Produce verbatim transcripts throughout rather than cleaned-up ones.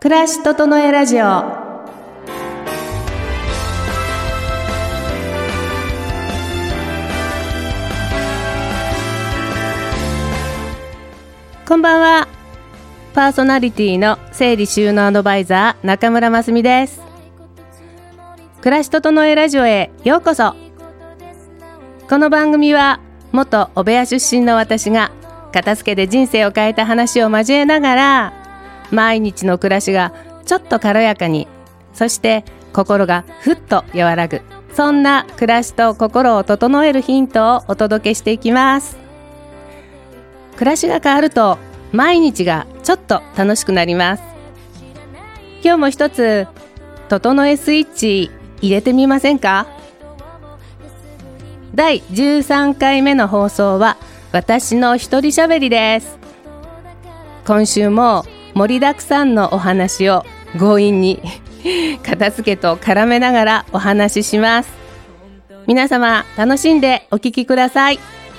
暮らし整えラジオ。こんばんは。パーソナリティの整理収納アドバイザー中村真澄です。暮らし整えラジオへようこそ。この番組は元小部屋出身の私が片付けで人生を変えた話を交えながら、毎日の暮らしがちょっと軽やかに、そして心がふっと和らぐ、そんな暮らしと心を整えるヒントをお届けしていきます。暮らしが変わると毎日がちょっと楽しくなります。今日も一つ整えスイッチ入れてみませんか？だいじゅうさんかいめの放送は私の一人喋りです。今週も盛りだくさんのお話を強引に片付けと絡めながらお話しします。皆様楽しんでお聞きください。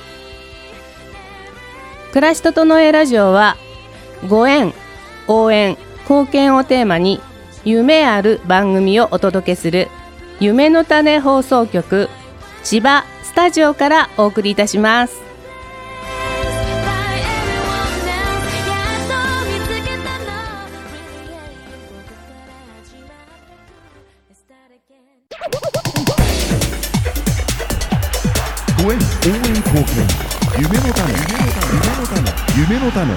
暮らし整えラジオはご縁、応援、貢献をテーマに夢ある番組をお届けする夢の種放送局千葉スタジオからお送りいたします。 ご縁、応援、貢献、夢の種、夢の種、夢の種。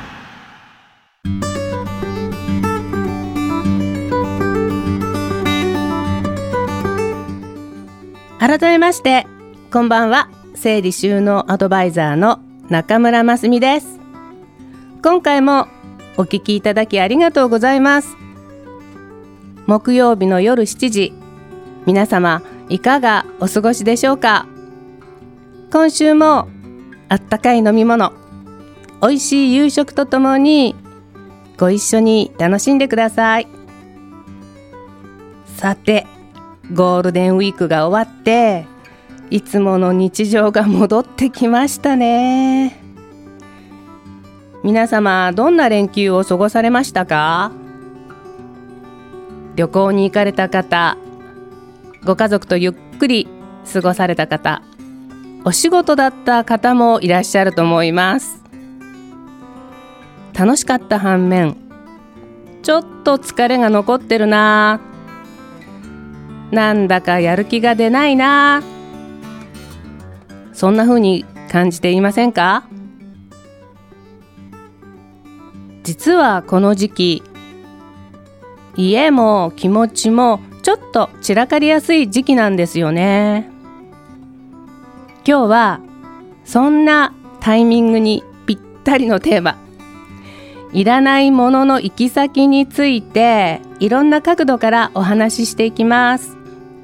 改めましてこんばんは。整理収納アドバイザーの中村真澄です。今回もお聞きいただきありがとうございます。木曜日の夜しちじ、皆様いかがお過ごしでしょうか？今週もあったかい飲み物、おいしい夕食とともにご一緒に楽しんでください。さて、ゴールデンウィークが終わっていつもの日常が戻ってきましたね。皆様どんな連休を過ごされましたか？旅行に行かれた方、ご家族とゆっくり過ごされた方、お仕事だった方もいらっしゃると思います。楽しかった反面、ちょっと疲れが残ってるな、なんだかやる気が出ないな、そんな風に感じていませんか？実はこの時期、家も気持ちもちょっと散らかりやすい時期なんですよね。今日はそんなタイミングにぴったりのテーマ、いらないものの行き先についていろんな角度からお話ししていきます。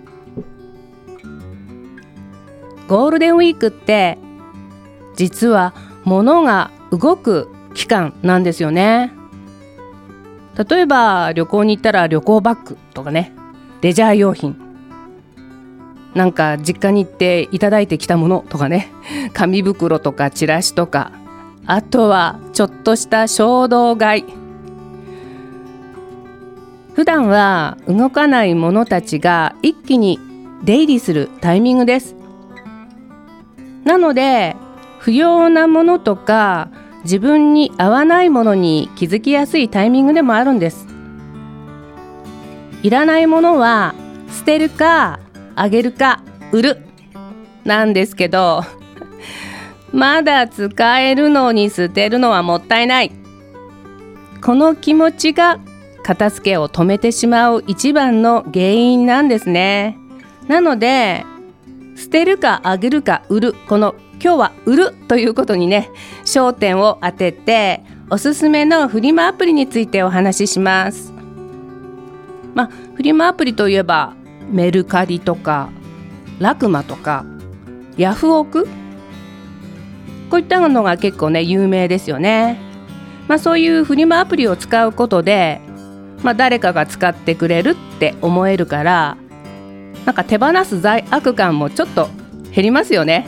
ゴールデンウィークって実は物が動く期間なんですよね。例えば旅行に行ったら旅行バッグとかね、レジャー用品、なんか実家に行っていただいてきたものとかね、紙袋とかチラシとか、あとはちょっとした衝動買い。普段は動かないものたちが一気に出入りするタイミングです。なので不要なものとか自分に合わないものに気づきやすいタイミングでもあるんです。いらないものは捨てるかあげるか売るなんですけど、まだ使えるのに捨てるのはもったいない。この気持ちが片付けを止めてしまう一番の原因なんですね。なので捨てるかあげるか売る、この今日は売るということにね、焦点を当てておすすめのフリマアプリについてお話しします。まあ、フリマアプリといえばメルカリとかラクマとかヤフオク、こういったのが結構ね有名ですよね。まあ、そういうフリマアプリを使うことで、まあ、誰かが使ってくれるって思えるから、なんか手放す罪悪感もちょっと減りますよね。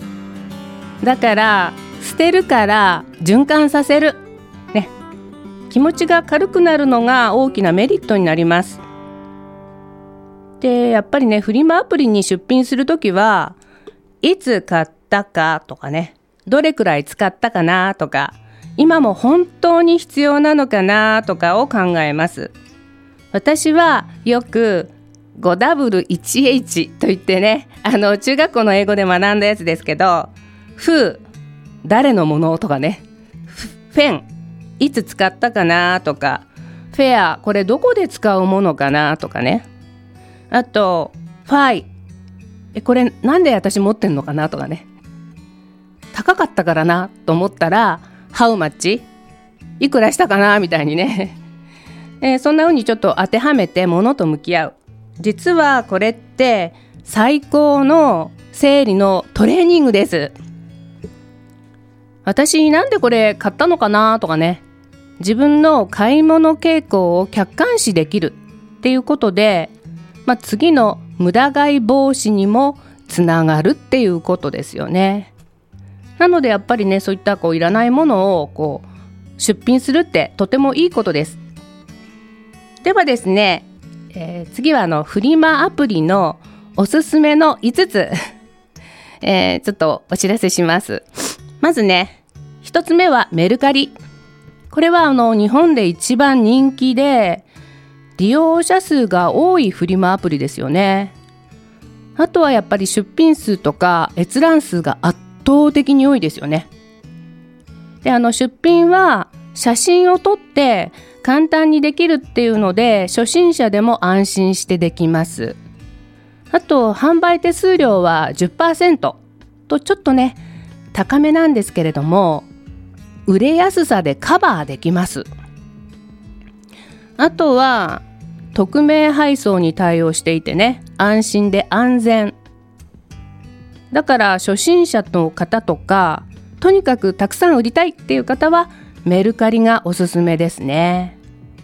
だから捨てるから循環させる、ね、 気持ちが軽くなるのが大きなメリットになります。で、やっぱりね、フリマアプリに出品するときはいつ買ったかとかね、どれくらい使ったかなとか、今も本当に必要なのかなとかを考えます。私はよく ファイブダブリューワンエイチ と言ってね、あの中学校の英語で学んだやつですけど、Who 誰のものとかね、フェンいつ使ったかなとか、フェアこれどこで使うものかなとかね、あとファイえこれなんで私持ってんのかなとかね、高かったからなと思ったら How much いくらしたかなみたいにね、えー、そんな風にちょっと当てはめて物と向き合う。実はこれって最高の整理のトレーニングです。私なんでこれ買ったのかなとかね、自分の買い物傾向を客観視できるっていうことで、まあ、次の無駄買い防止にもつながるっていうことですよね。なのでやっぱりね、そういったこういらないものをこう出品するってとてもいいことです。ではですね、えー、次はあのフリマアプリのおすすめのいつつ、えー、ちょっとお知らせします。まずね、ひとつめはメルカリ。これはあの日本で一番人気で利用者数が多いフリマアプリですよね。あとはやっぱり出品数とか閲覧数が圧倒的に多いですよね。で、あの出品は写真を撮って簡単にできるっていうので、初心者でも安心してできます。あと販売手数料は じゅっパーセント とちょっとね高めなんですけれども、売れやすさでカバーできます。あとは匿名配送に対応していてね、安心で安全だから、初心者の方とかとにかくたくさん売りたいっていう方はメルカリがおすすめですね。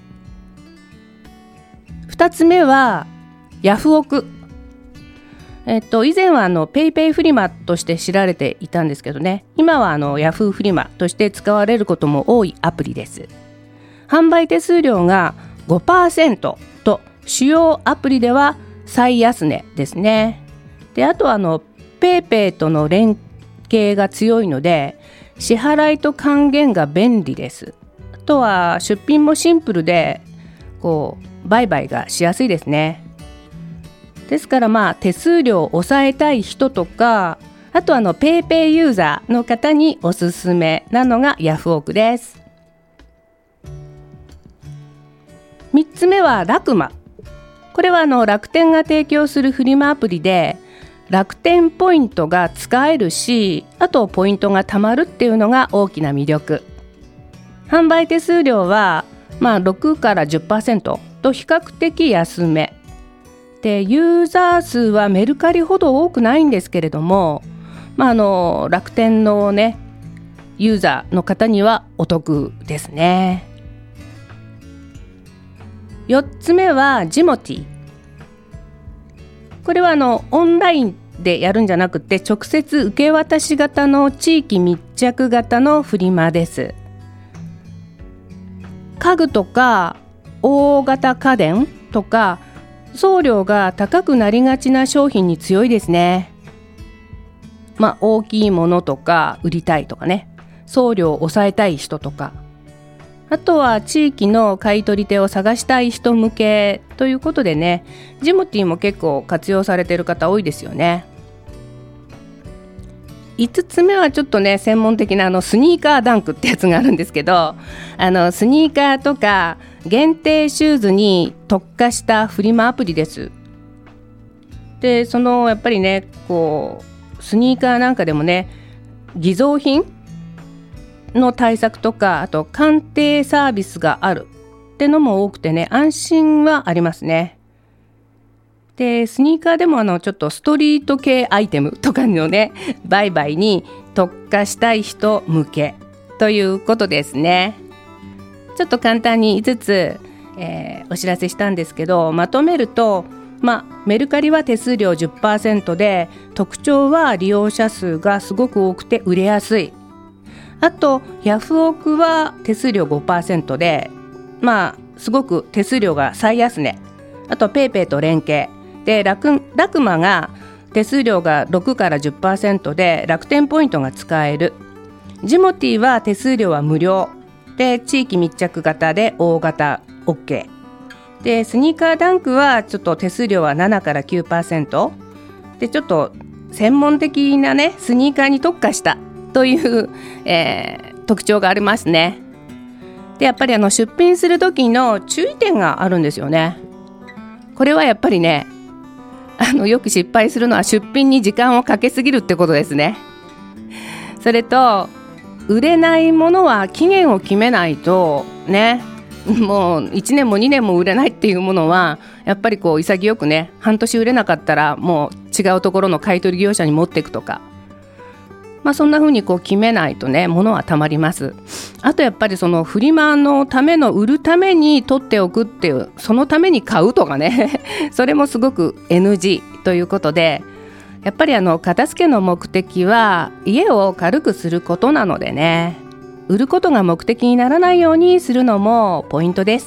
ふたつめはヤフオク。えっと、以前はあのペイペイフリマとして知られていたんですけどね、今はあのヤフーフリマとして使われることも多いアプリです。販売手数料が ごパーセント と主要アプリでは最安値ですね。で、あとはあのペイペイとの連携が強いので支払いと還元が便利です。あとは出品もシンプルでこう売買がしやすいですね。ですからまあ手数料を抑えたい人とか、あとあのペイペイユーザーの方におすすめなのがヤフオクです。みっつめはラクマ。これはあの楽天が提供するフリマアプリで楽天ポイントが使えるし、あとポイントが貯まるっていうのが大きな魅力。販売手数料はまあろくから じゅっパーセント と比較的安めで、ユーザー数はメルカリほど多くないんですけれども、まあ、あの楽天のねユーザーの方にはお得ですね。よっつめはジモティ。これはあのオンラインでやるんじゃなくて直接受け渡し型の地域密着型のフリマです。家具とか大型家電とか送料が高くなりがちな商品に強いですね。まあ大きいものとか売りたいとかね、送料を抑えたい人とか、あとは地域の買い取り手を探したい人向けということでね、ジモティも結構活用されている方多いですよね。いつつめはちょっとね専門的なあのスニーカーダンクってやつがあるんですけど、あのスニーカーとか限定シューズに特化したフリマアプリです。で、そのやっぱりねこうスニーカーなんかでもね偽造品の対策とか、あと鑑定サービスがあるってのも多くてね、安心はありますね。で、スニーカーでもあのちょっとストリート系アイテムとかのね売買に特化したい人向けということですね。ちょっと簡単にいつつ、えー、お知らせしたんですけど、まとめると、まあ、メルカリは手数料 じゅっパーセント で、特徴は利用者数がすごく多くて売れやすい。あとヤフオクは手数料 ごパーセント でまあすごく手数料が最安値、あとペイペイと連携で、ラク、ラクマが手数料がろくから じゅっパーセント で楽天ポイントが使える。ジモティーは手数料は無料で、地域密着型で大型 OK で、スニーカーダンクはちょっと手数料はななから きゅうパーセント で、ちょっと専門的なねスニーカーに特化したという、えー、特徴がありますね。でやっぱりあの出品する時の注意点があるんですよね。これはやっぱりね、あのよく失敗するのは出品に時間をかけすぎるってことですね。それと売れないものは期限を決めないとね、もういちねんもにねんも売れないっていうものはやっぱりこう潔くね、半年売れなかったらもう違うところの買い取り業者に持っていくとか、まあ、そんな風にこう決めないとね、物はたまります。あとやっぱりそのフリマのための売るために取っておくっていう、そのために買うとかねそれもすごく エヌジー ということで、やっぱりあの片付けの目的は家を軽くすることなのでね、売ることが目的にならないようにするのもポイントです。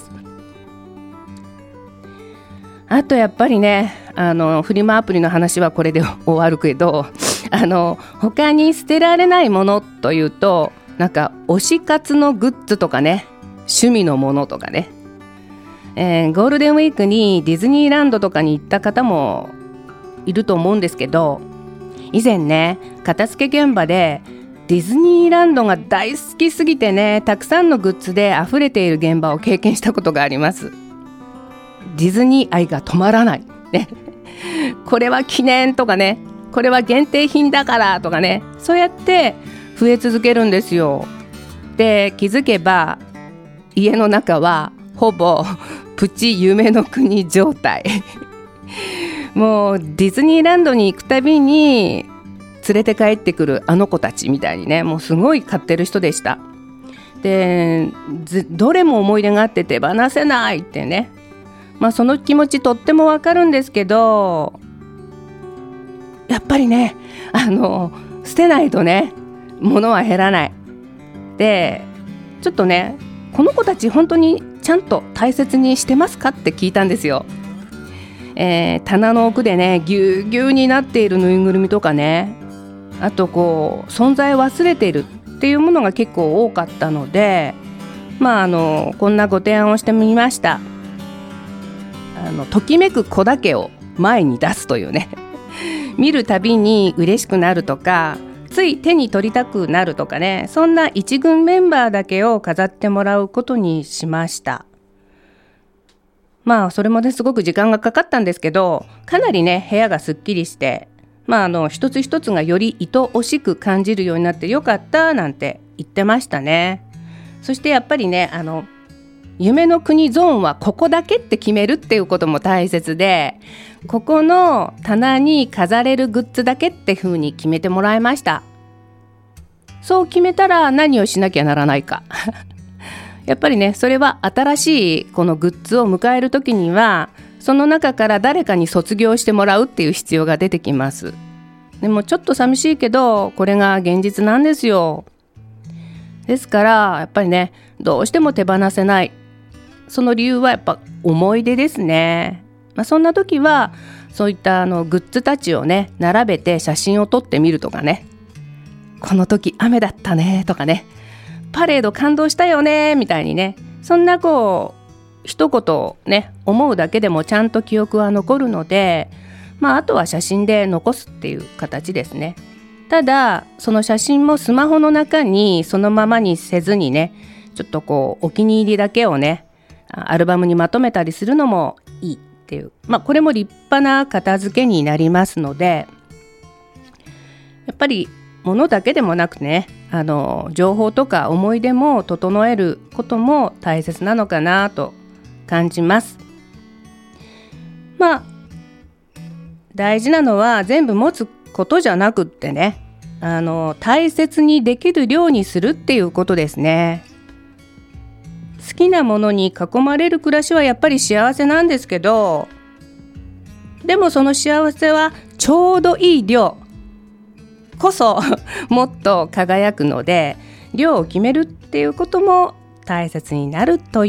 あとやっぱりね、あのフリマアプリの話はこれで終わるけど、あの他に捨てられないものというと、なんか推し活のグッズとかね、趣味のものとかね、えー、ゴールデンウィークにディズニーランドとかに行った方もいると思うんですけど、以前ね片付け現場でディズニーランドが大好きすぎてね、たくさんのグッズで溢れている現場を経験したことがあります。ディズニー愛が止まらない、ね、これは記念とかね、これは限定品だからとかね、そうやって増え続けるんですよ。で気づけば家の中はほぼプチ夢の国状態もうディズニーランドに行くたびに連れて帰ってくるあの子たちみたいにね、もうすごい買ってる人でした。でどれも思い出があって手放せないってね、まあその気持ちとってもわかるんですけど、やっぱりね、あの捨てないとね物は減らない。でちょっとね、この子たち本当にちゃんと大切にしてますかって聞いたんですよ。えー、棚の奥でねぎゅうぎゅうになっているぬいぐるみとかね、あとこう存在を忘れているっていうものが結構多かったので、まああのこんなご提案をしてみました。あのときめく子だけを前に出すというね見るたびに嬉しくなるとか、つい手に取りたくなるとかね、そんな一軍メンバーだけを飾ってもらうことにしました。まあそれもねすごく時間がかかったんですけど、かなりね部屋がすっきりして、まああの一つ一つがより愛おしく感じるようになってよかったなんて言ってましたね。そしてやっぱりね、あの夢の国ゾーンはここだけって決めるっていうことも大切で、ここの棚に飾れるグッズだけって風に決めてもらいました。そう決めたら何をしなきゃならないかやっぱりね、それは新しいこのグッズを迎えるときにはその中から誰かに卒業してもらうっていう必要が出てきます。でもちょっと寂しいけどこれが現実なんですよ。ですからやっぱりね、どうしても手放せない、その理由はやっぱ思い出ですね。まあ、そんな時はそういったあのグッズたちをね並べて写真を撮ってみるとかね、この時雨だったねとかね、パレード感動したよねみたいにね、そんなこう一言ね思うだけでもちゃんと記憶は残るので、まああとは写真で残すっていう形ですね。ただその写真もスマホの中にそのままにせずにね、ちょっとこうお気に入りだけをねアルバムにまとめたりするのもいいっていう、まあこれも立派な片付けになりますので、やっぱり物だけでもなくね、あの情報とか思い出も整えることも大切なのかなと感じます。まあ大事なのは全部持つことじゃなくってね、あの大切にできる量にするっていうことですね。好きなものに囲まれる暮らしはやっぱり幸せなんですけど、でもその幸せはちょうどいい量こそもっと輝くので、量を決めるっていうことも大切になるという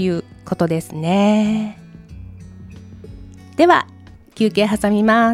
ことですね。では休憩挟みます。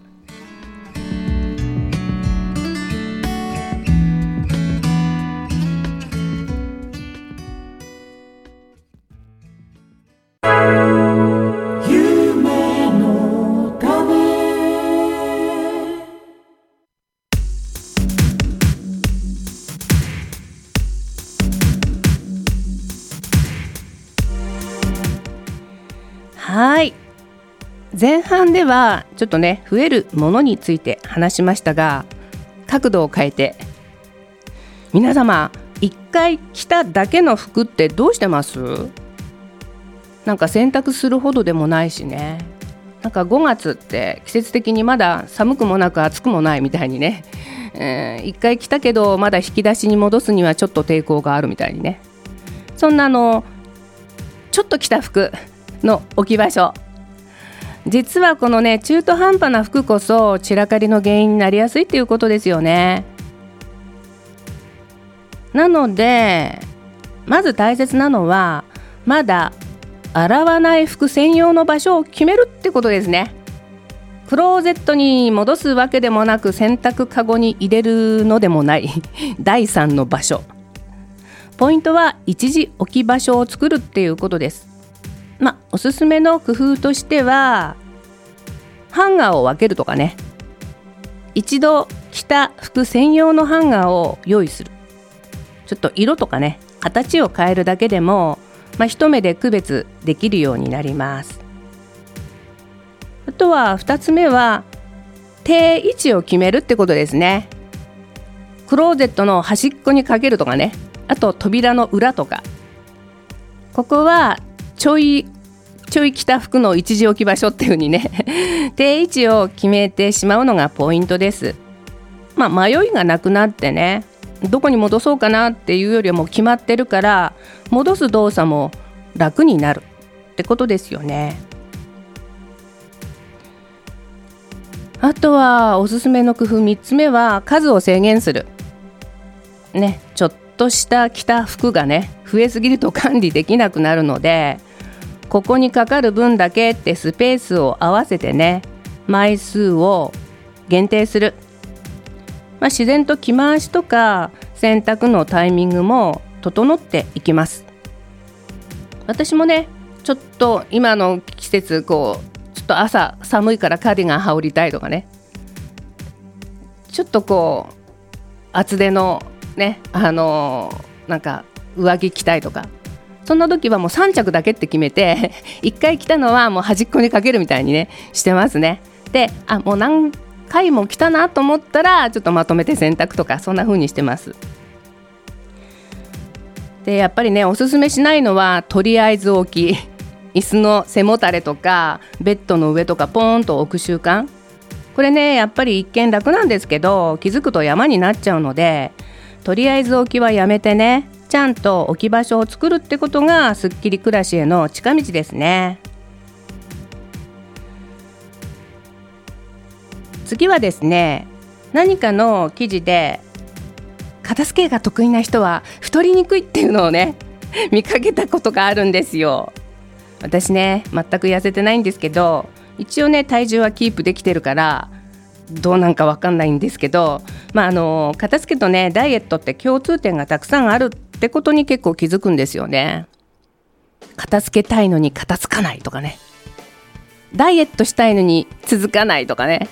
はい、前半ではちょっとね増えるものについて話しましたが、角度を変えて、皆様一回着ただけの服ってどうしてます？なんか洗濯するほどでもないしね、なんかごがつって季節的にまだ寒くもなく暑くもないみたいにね、えー、一回着たけどまだ引き出しに戻すにはちょっと抵抗があるみたいにね、そんなのちょっと着た服の置き場所、実はこのね中途半端な服こそ散らかりの原因になりやすいっていうことですよね。なのでまず大切なのは、まだ洗わない服専用の場所を決めるってことですね。クローゼットに戻すわけでもなく、洗濯かごに入れるのでもないだいさんの場所。ポイントは一時置き場所を作るっていうことです。まあ、おすすめの工夫としては、ハンガーを分けるとかね、一度着た服専用のハンガーを用意する。ちょっと色とかね、形を変えるだけでも、まあ、一目で区別できるようになります。あとはふたつめは、定位置を決めるってことですね。クローゼットの端っこにかけるとかね、あと扉の裏とか、ここはちょいちょい着た服の一時置き場所っていう風にね定位置を決めてしまうのがポイントです。まあ、迷いがなくなってね、どこに戻そうかなっていうよりはもう決まってるから、戻す動作も楽になるってことですよね。あとはおすすめの工夫みっつめは、数を制限するね。ちょっとした着た服がね増えすぎると管理できなくなるので、ここにかかる分だけってスペースを合わせてね、枚数を限定する。まあ、自然と着回しとか洗濯のタイミングも整っていきます。私もね、ちょっと今の季節こうちょっと朝寒いからカーディガン羽織りたいとかね、ちょっとこう厚手のね、あのー、なんか上着着たいとか、そんな時はもうさん着だけって決めていっかい着たのはもう端っこにかけるみたいにねしてますね。で、あ、もう何回も着たなと思ったらちょっとまとめて洗濯とか、そんな風にしてます。で、やっぱりねおすすめしないのは、とりあえず置き、椅子の背もたれとかベッドの上とかポーンと置く習慣、これねやっぱり一見楽なんですけど、気づくと山になっちゃうので、とりあえず置きはやめてね、ちゃんと置き場所を作るってことがすっきり暮らしへの近道ですね。次はですね、何かの記事で片付けが得意な人は太りにくいっていうのをね見かけたことがあるんですよ。私ね全く痩せてないんですけど、一応ね体重はキープできてるからどうなんか分かんないんですけど、まあ、あの片付けとねダイエットって共通点がたくさんあるってことに結構気づくんですよね。片付けたいのに片付かないとかね、ダイエットしたいのに続かないとかね、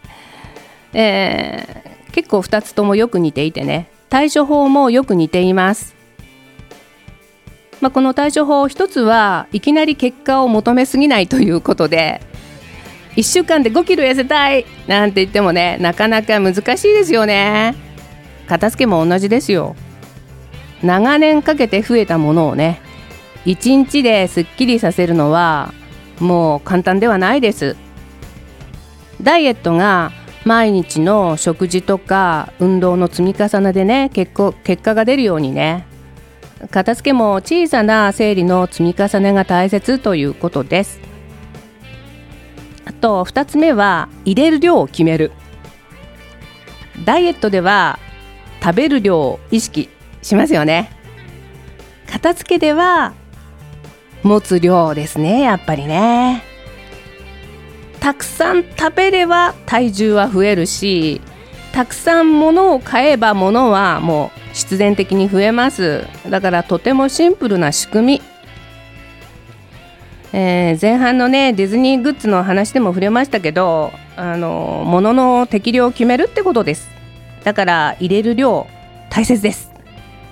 えー、結構ふたつともよく似ていてね、対処法もよく似ています。まあ、この対処法ひとつはいきなり結果を求めすぎないということで、いっしゅうかんでごキロ痩せたいなんて言ってもねなかなか難しいですよね。片付けも同じですよ。長年かけて増えたものをねいちにちですっきりさせるのはもう簡単ではないです。ダイエットが毎日の食事とか運動の積み重ねでね結構結果が出るようにね、片付けも小さな整理の積み重ねが大切ということです。あとふたつめは入れる量を決める。ダイエットでは食べる量を意識しますよね。片付けでは持つ量ですね。やっぱりね、たくさん食べれば体重は増えるし、たくさん物を買えば物はもう必然的に増えます。だからとてもシンプルな仕組み、えー、前半のねディズニーグッズの話でも触れましたけど、あの物の適量を決めるってことです。だから入れる量大切です。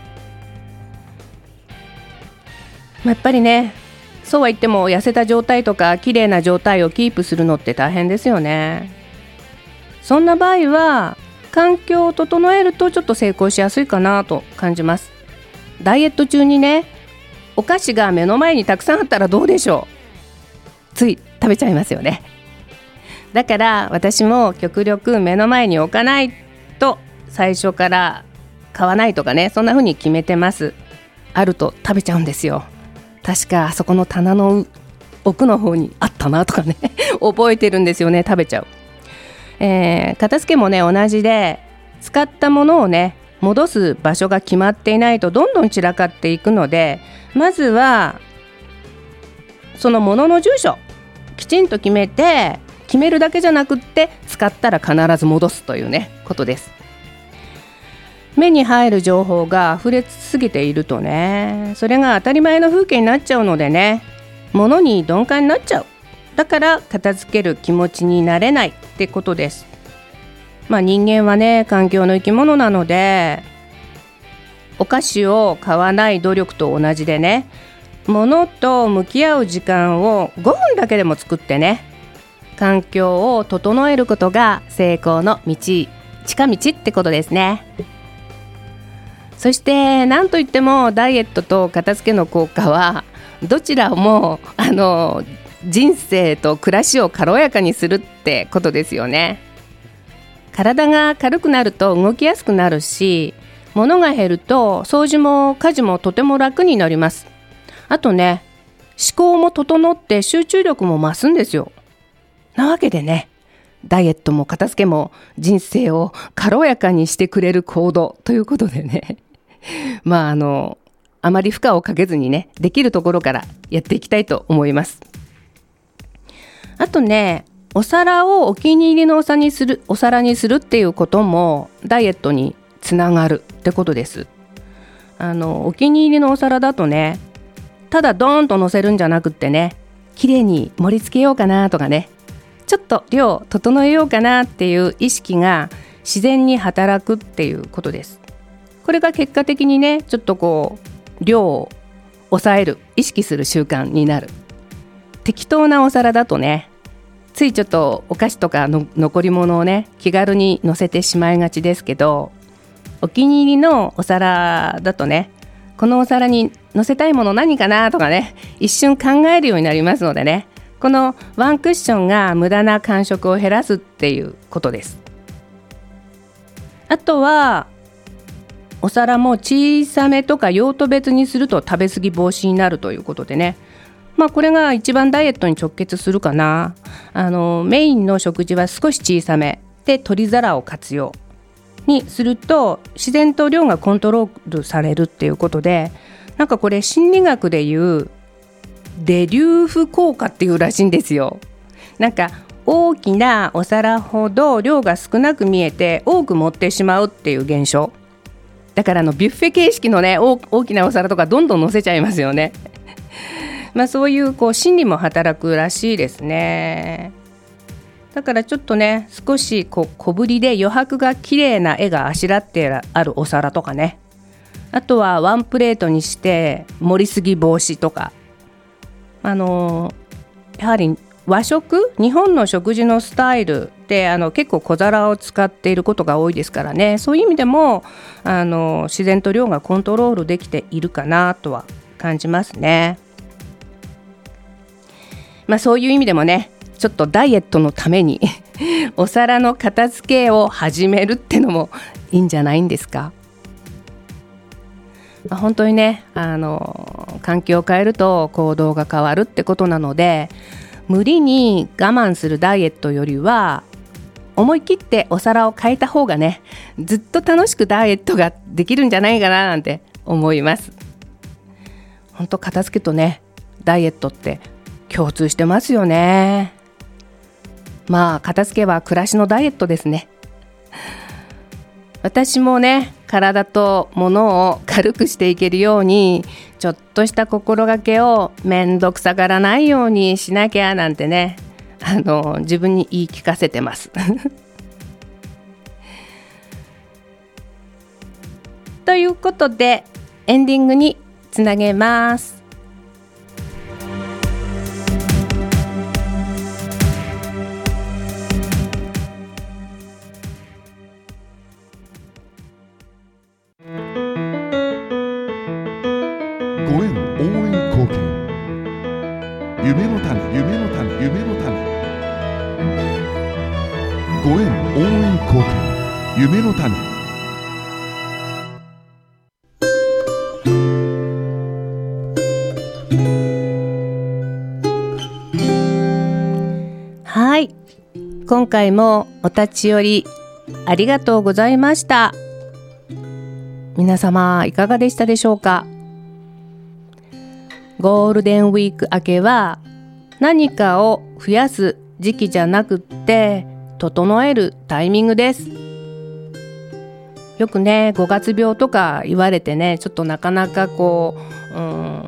やっぱりね、そうは言っても痩せた状態とか綺麗な状態をキープするのって大変ですよね。そんな場合は環境を整えるとちょっと成功しやすいかなと感じます。ダイエット中にね、お菓子が目の前にたくさんあったらどうでしょう。つい食べちゃいますよね。だから私も極力目の前に置かないと、最初から買わないとかね、そんな風に決めてます。あると食べちゃうんですよ。確かあそこの棚の奥の方にあったなとかね覚えてるんですよね。食べちゃう、えー、片付けもね同じで、使ったものをね戻す場所が決まっていないとどんどん散らかっていくので、まずはそのものの住所きちんと決めて、決めるだけじゃなくって使ったら必ず戻すというねことです。目に入る情報が溢れすぎているとね、それが当たり前の風景になっちゃうのでね、物に鈍感になっちゃう。だから片付ける気持ちになれないってことです。まあ人間はね環境の生き物なので、お菓子を買わない努力と同じでね、物と向き合う時間をごふんだけでも作ってね、環境を整えることが成功の道、近道ってことですね。そして何といってもダイエットと片付けの効果はどちらもあの人生と暮らしを軽やかにするってことですよね。体が軽くなると動きやすくなるし、物が減ると掃除も家事もとても楽になります。あとね、思考も整って集中力も増すんですよ。なわけでね、ダイエットも片付けも人生を軽やかにしてくれる行動ということでねまああのあまり負荷をかけずにね、できるところからやっていきたいと思います。あとね、お皿をお気に入りのお皿にする、お皿にするっていうこともダイエットにつながるってことです。あのお気に入りのお皿だとね、ただドーンと乗せるんじゃなくってね、綺麗に盛り付けようかなとかね、ちょっと量整えようかなっていう意識が自然に働くっていうことです。これが結果的にね、ちょっとこう量を抑える、意識する習慣になる。適当なお皿だとね、ついちょっとお菓子とかの残り物をね気軽に乗せてしまいがちですけど、お気に入りのお皿だとね、このお皿に乗せたいもの何かなとかね、一瞬考えるようになりますのでね、このワンクッションが無駄な間食を減らすっていうことです。あとはお皿も小さめとか用途別にすると食べ過ぎ防止になるということでね、まあこれが一番ダイエットに直結するかな。あのメインの食事は少し小さめで取り皿を活用にすると自然と量がコントロールされるっていうことで、なんかこれ心理学でいうデリューフ効果っていうらしいんですよ。なんか大きなお皿ほど量が少なく見えて多く持ってしまうっていう現象だから、あのビュッフェ形式のね 大, 大きなお皿とかどんどん乗せちゃいますよねまあそういう、こう心理も働くらしいですね。だからちょっとね、少しこう小ぶりで余白が綺麗な絵があしらってあるお皿とかね、あとはワンプレートにして盛りすぎ防止とか、あのー、やはり和食、日本の食事のスタイルってあの結構小皿を使っていることが多いですからね、そういう意味でもあの自然と量がコントロールできているかなとは感じますね。まあそういう意味でもね、ちょっとダイエットのためにお皿の片付けを始めるってのもいいんじゃないんですか。まあ、本当にね、あの環境を変えると行動が変わるってことなので、無理に我慢するダイエットよりは思い切ってお皿を変えた方がね、ずっと楽しくダイエットができるんじゃないかななんて思います。本当片付けとねダイエットって共通してますよね。まあ片付けは暮らしのダイエットですね。私もね、体と物を軽くしていけるようにちょっとした心がけをめんどくさがらないようにしなきゃなんてね、あの自分に言い聞かせてますということでエンディングにつなげます。 ごえん応援貢献、夢の種、夢の種、夢の種。ごえん応援貢献、夢の種。 はい、今回もお立ち寄りありがとうございました。皆様いかがでしたでしょうか。ゴールデンウィーク明けは何かを増やす時期じゃなくって整えるタイミングです。よくね、ごがつ病とか言われてね、ちょっとなかなかこう、うん、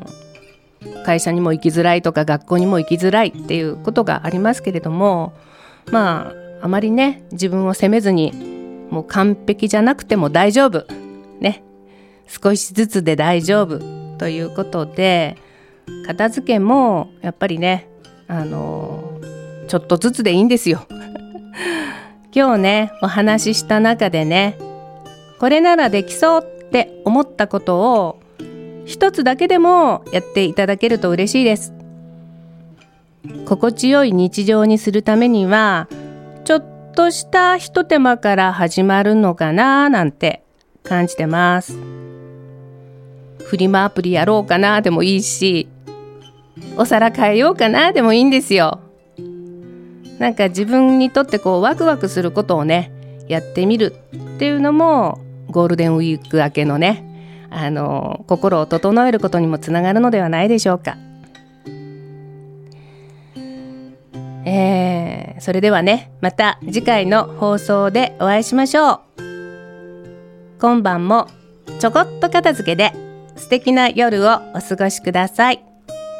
会社にも行きづらいとか学校にも行きづらいっていうことがありますけれども、まああまりね自分を責めずに、もう完璧じゃなくても大丈夫ね、少しずつで大丈夫ということで、片付けもやっぱりね、あのー、ちょっとずつでいいんですよ今日ねお話しした中でね、これならできそうって思ったことを一つだけでもやっていただけると嬉しいです。心地よい日常にするためにはちょっとしたひと手間から始まるのかななんて感じてます。フリマアプリやろうかなでもいいし、お皿変えようかなでもいいんですよ。なんか自分にとってこうワクワクすることをねやってみるっていうのもゴールデンウィーク明けのね、あの心を整えることにもつながるのではないでしょうか。えー、それではね、また次回の放送でお会いしましょう。今晩もちょこっと片付けで素敵な夜をお過ごしください。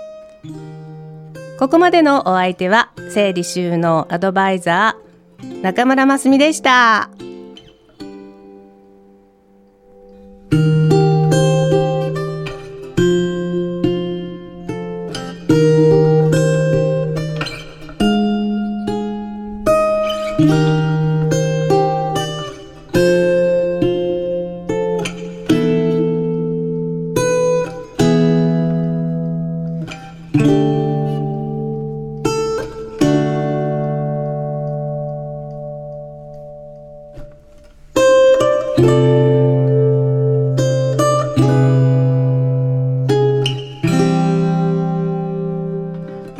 ここまでのお相手は整理収納アドバイザー中村真澄でした。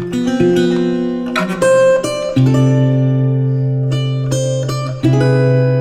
「